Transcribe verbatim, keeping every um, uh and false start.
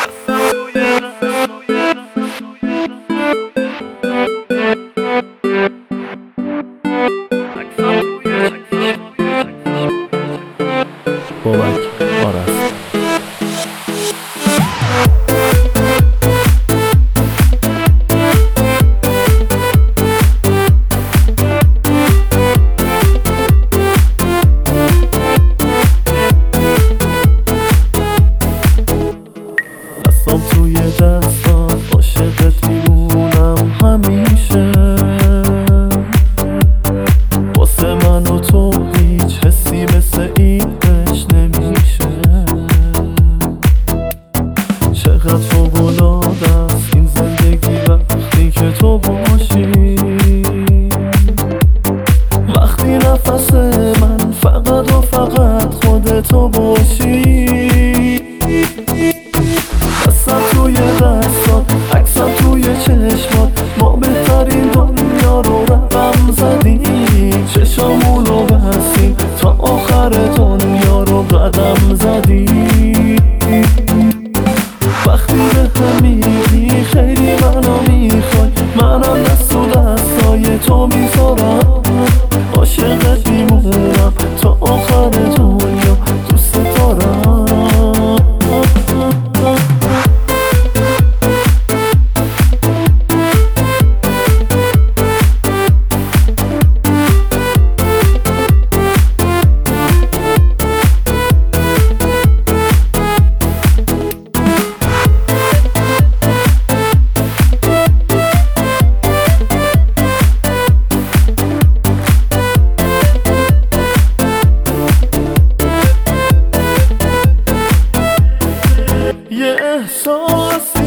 بابک آرس. دستم توی دستم عاشقت میمونم همیشه، واسه من و تو هیچ حسی مثل این بهش نمیشه. چقدر فوق‌العاده است این زندگی وقتی که تو باشی، وقتی نفس من فقط و فقط خودتو باشی. دستم توی دستات، عکسم توی چشمات، ما بهترین دنیا رو رقم زدیم. چشامونو بستیم تا آخر دنیا رو قدم زدیم. وقتی به هم میگی خیلی منو میخوای، منم دست و دستای تو میذارم. عاشقت میمونم تا آخر دنیا، دوست دارم. یه احساسی